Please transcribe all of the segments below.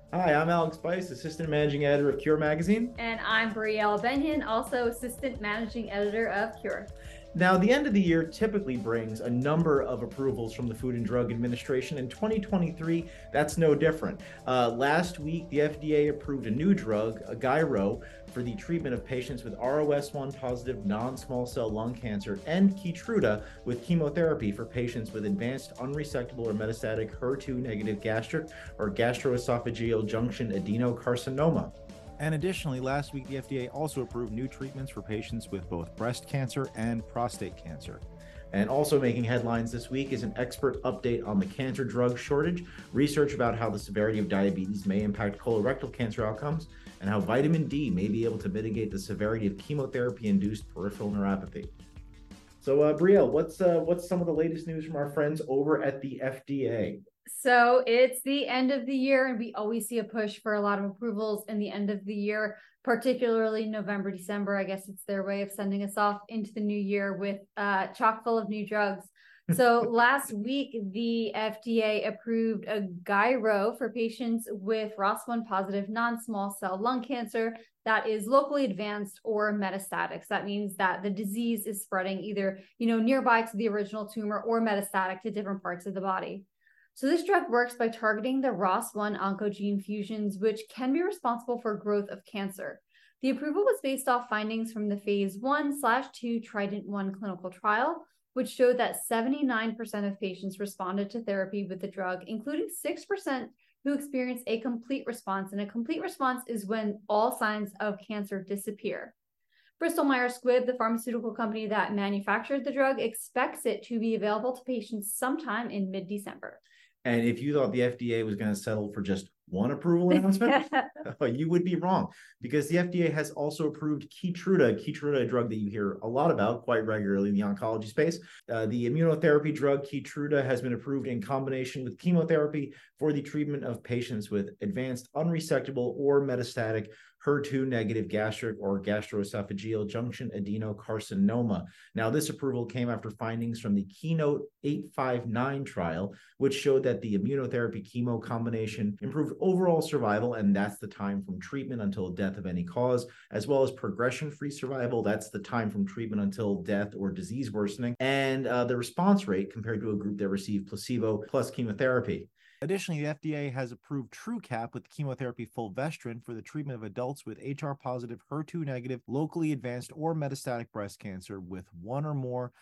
Hi, I'm Alex Spice, Assistant Managing Editor of Cure Magazine. And I'm Brielle Benyon, also Assistant Managing Editor of Cure. Now, the end of the year typically brings a number of approvals from the Food and Drug Administration. In 2023, that's no different. Last week, the FDA approved a new drug, a Gyro, for the treatment of patients with ROS1 positive non small cell lung cancer, and Keytruda with chemotherapy for patients with advanced unresectable or metastatic HER2 negative gastric or gastroesophageal junction adenocarcinoma. And additionally, last week, the FDA also approved new treatments for patients with both breast cancer and prostate cancer. And also making headlines this week is an expert update on the cancer drug shortage, research about how the severity of diabetes may impact colorectal cancer outcomes, and how vitamin D may be able to mitigate the severity of chemotherapy-induced peripheral neuropathy. So, Brielle, what's some of the latest news from our friends over at the FDA? So it's the end of the year, and we always see a push for a lot of approvals in the end of the year, particularly November, December. I guess it's their way of sending us off into the new year with chock full of new drugs. So last week, the FDA approved a Gyro for patients with ROS1 positive non-small cell lung cancer that is locally advanced or metastatic. So that means that the disease is spreading either, nearby to the original tumor or metastatic to different parts of the body. So this drug works by targeting the ROS1 oncogene fusions, which can be responsible for growth of cancer. The approval was based off findings from the phase 1/2 Trident-1 clinical trial, which showed that 79% of patients responded to therapy with the drug, including 6% who experienced a complete response. And a complete response is when all signs of cancer disappear. Bristol Myers Squibb, the pharmaceutical company that manufactured the drug, expects it to be available to patients sometime in mid-December. And if you thought the FDA was going to settle for just one approval announcement, you would be wrong, because the FDA has also approved Keytruda, a drug that you hear a lot about quite regularly in the oncology space. The immunotherapy drug Keytruda has been approved in combination with chemotherapy for the treatment of patients with advanced unresectable or metastatic HER2 negative gastric or gastroesophageal junction adenocarcinoma. Now, this approval came after findings from the Keynote 859 trial, which showed that the immunotherapy chemo combination improved overall survival, and that's the time from treatment until death of any cause, as well as progression-free survival. That's the time from treatment until death or disease worsening, and the response rate compared to a group that received placebo plus chemotherapy. Additionally, the FDA has approved TrueCap with chemotherapy fulvestrant for the treatment of adults with HR-positive, HER2-negative, locally advanced or metastatic breast cancer with one or more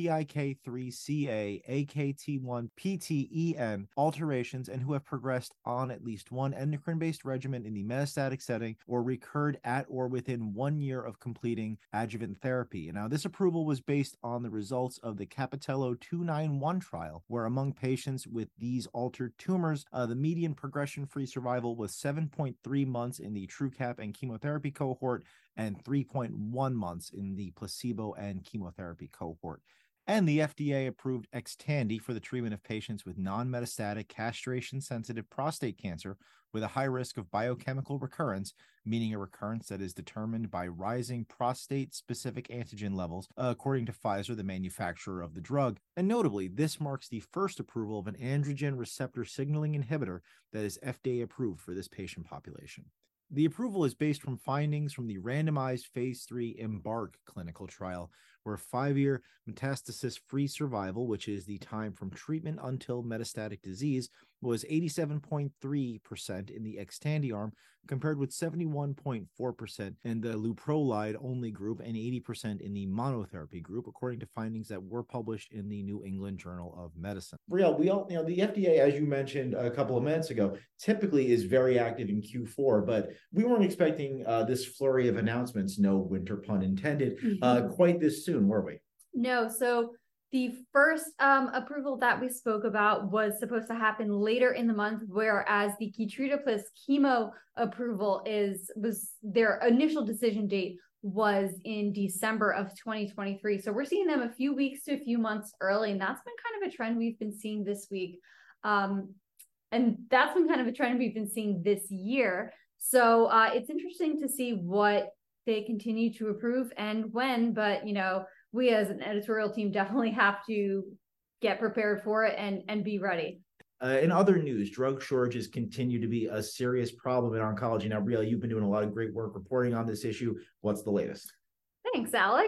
PIK3CA, AKT1, PTEN alterations, and who have progressed on at least one endocrine-based regimen in the metastatic setting or recurred at or within 1 year of completing adjuvant therapy. Now, this approval was based on the results of the Capitello 291 trial, where among patients with these altered tumors, the median progression-free survival was 7.3 months in the TrueCap and chemotherapy cohort and 3.1 months in the placebo and chemotherapy cohort. And the FDA approved Xtandi for the treatment of patients with non-metastatic castration-sensitive prostate cancer with a high risk of biochemical recurrence, meaning a recurrence that is determined by rising prostate-specific antigen levels, according to Pfizer, the manufacturer of the drug. And notably, this marks the first approval of an androgen receptor signaling inhibitor that is FDA approved for this patient population. The approval is based from findings from the randomized phase 3 EMBARK clinical trial, where 5-year metastasis-free survival, which is the time from treatment until metastatic disease, was 87.3% in the Xtandi arm, compared with 71.4% in the leuprolide-only group and 80% in the monotherapy group, according to findings that were published in the New England Journal of Medicine. Brielle, the FDA, as you mentioned a couple of minutes ago, typically is very active in Q4, but we weren't expecting this flurry of announcements, no winter pun intended, quite this soon, were we? No. So the first approval that we spoke about was supposed to happen later in the month, whereas the Keytruda plus chemo approval was their initial decision date was in December of 2023. So we're seeing them a few weeks to a few months early, and that's been kind of a trend we've been seeing this week. And that's been kind of a trend we've been seeing this year. So it's interesting to see what they continue to approve and when, but we as an editorial team definitely have to get prepared for it and be ready. In other news, drug shortages continue to be a serious problem in oncology. Now, Brielle, you've been doing a lot of great work reporting on this issue. What's the latest? Thanks, Alex.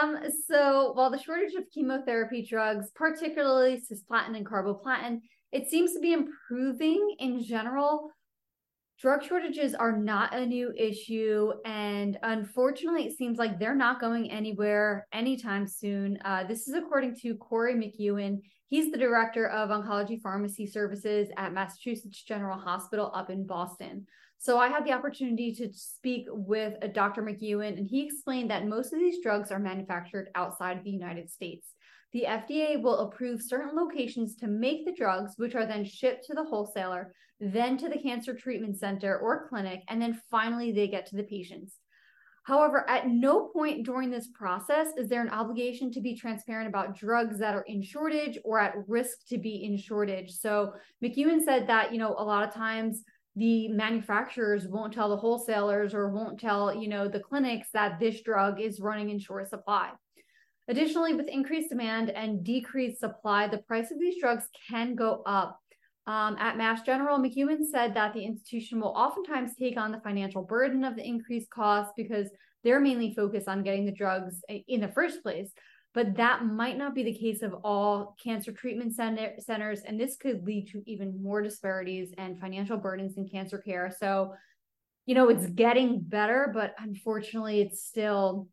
So while the shortage of chemotherapy drugs, particularly cisplatin and carboplatin, it seems to be improving in general, drug shortages are not a new issue. And unfortunately, it seems like they're not going anywhere anytime soon. This is according to Corey McEwen. He's the director of oncology pharmacy services at Massachusetts General Hospital up in Boston. So I had the opportunity to speak with Dr. McEwen, and he explained that most of these drugs are manufactured outside of the United States. The FDA will approve certain locations to make the drugs, which are then shipped to the wholesaler, then to the cancer treatment center or clinic, and then finally they get to the patients. However, at no point during this process is there an obligation to be transparent about drugs that are in shortage or at risk to be in shortage. So McEwen said that, a lot of times the manufacturers won't tell the wholesalers or won't tell, the clinics that this drug is running in short supply. Additionally, with increased demand and decreased supply, the price of these drugs can go up. At Mass General, McEwen said that the institution will oftentimes take on the financial burden of the increased costs because they're mainly focused on getting the drugs in the first place. But that might not be the case of all cancer treatment centers, and this could lead to even more disparities and financial burdens in cancer care. So, it's getting better, but unfortunately, it's still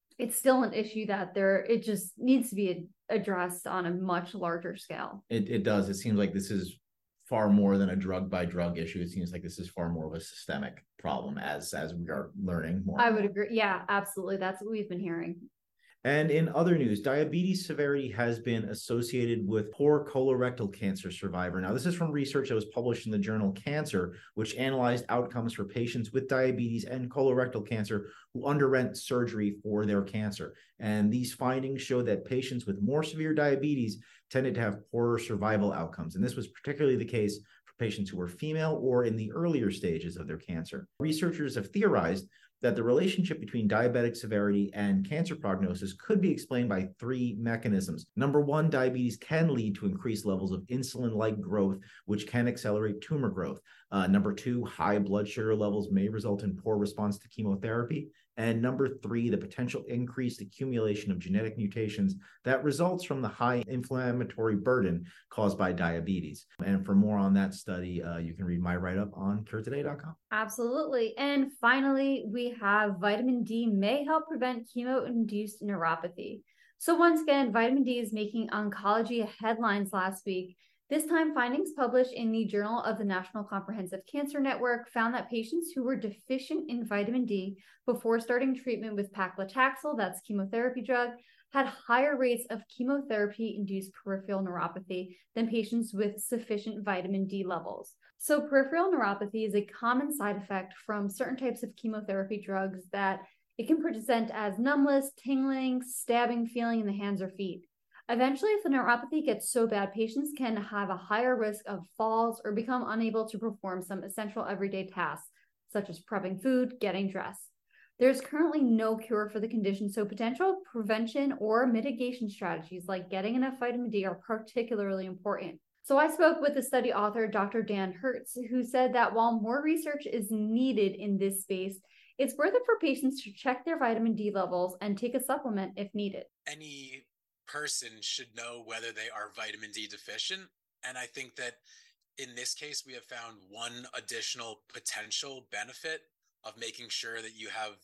an issue that it just needs to be addressed on a much larger scale. It does. It seems like this is far more than a drug by drug issue. It seems like this is far more of a systemic problem as we are learning more. I would agree. Yeah, absolutely. That's what we've been hearing. And in other news, diabetes severity has been associated with poor colorectal cancer survivor. Now, this is from research that was published in the journal Cancer, which analyzed outcomes for patients with diabetes and colorectal cancer who underwent surgery for their cancer. And these findings show that patients with more severe diabetes tended to have poorer survival outcomes. And this was particularly the case for patients who were female or in the earlier stages of their cancer. Researchers have theorized that the relationship between diabetic severity and cancer prognosis could be explained by three mechanisms. Number one, diabetes can lead to increased levels of insulin-like growth, which can accelerate tumor growth. Number two, high blood sugar levels may result in poor response to chemotherapy. And number three, the potential increased accumulation of genetic mutations that results from the high inflammatory burden caused by diabetes. And for more on that study, you can read my write-up on curetoday.com. Absolutely. And finally, we have vitamin D may help prevent chemo-induced neuropathy. So once again, vitamin D is making oncology headlines last week. This time, findings published in the Journal of the National Comprehensive Cancer Network found that patients who were deficient in vitamin D before starting treatment with paclitaxel, that's chemotherapy drug, had higher rates of chemotherapy-induced peripheral neuropathy than patients with sufficient vitamin D levels. So peripheral neuropathy is a common side effect from certain types of chemotherapy drugs that it can present as numbness, tingling, stabbing feeling in the hands or feet. Eventually, if the neuropathy gets so bad, patients can have a higher risk of falls or become unable to perform some essential everyday tasks, such as prepping food, getting dressed. There's currently no cure for the condition, so potential prevention or mitigation strategies like getting enough vitamin D are particularly important. So I spoke with the study author, Dr. Dan Hertz, who said that while more research is needed in this space, it's worth it for patients to check their vitamin D levels and take a supplement if needed. Any person should know whether they are vitamin D deficient. And I think that in this case, we have found one additional potential benefit of making sure that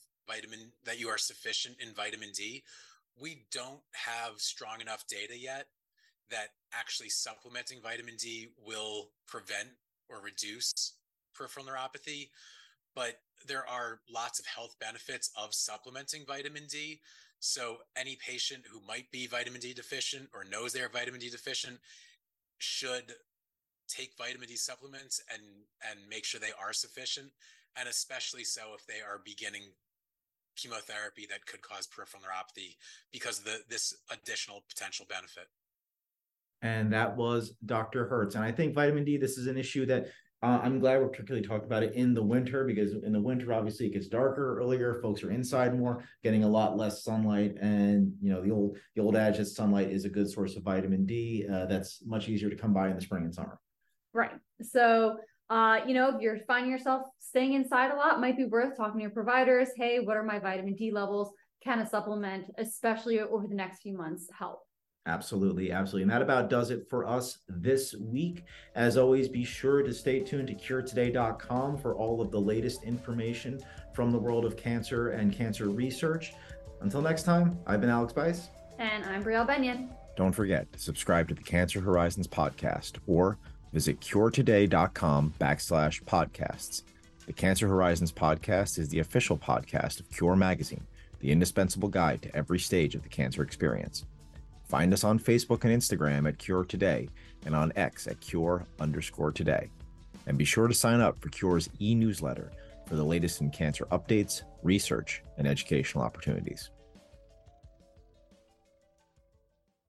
that you are sufficient in vitamin D. We don't have strong enough data yet that actually supplementing vitamin D will prevent or reduce peripheral neuropathy, but there are lots of health benefits of supplementing vitamin D. So any patient who might be vitamin D deficient or knows they're vitamin D deficient should take vitamin D supplements and make sure they are sufficient, and especially so if they are beginning chemotherapy that could cause peripheral neuropathy because of this additional potential benefit. And that was Dr. Hertz. And I think vitamin D, this is an issue that I'm glad we're particularly talking about it in the winter, because in the winter, obviously it gets darker earlier. Folks are inside more, getting a lot less sunlight. And, the old adage that sunlight is a good source of vitamin D. That's much easier to come by in the spring and summer. Right. So, if you're finding yourself staying inside a lot, might be worth talking to your providers. Hey, what are my vitamin D levels? Can a supplement, especially over the next few months, help? Absolutely, absolutely. And that about does it for us this week. As always, be sure to stay tuned to curetoday.com for all of the latest information from the world of cancer and cancer research. Until next time, I've been Alex Bice. And I'm Brielle Benyon. Don't forget to subscribe to the Cancer Horizons podcast or visit curetoday.com/podcasts. The Cancer Horizons podcast is the official podcast of Cure Magazine, the indispensable guide to every stage of the cancer experience. Find us on Facebook and Instagram at Cure Today and on X at Cure_Today. And be sure to sign up for Cure's e-newsletter for the latest in cancer updates, research, and educational opportunities.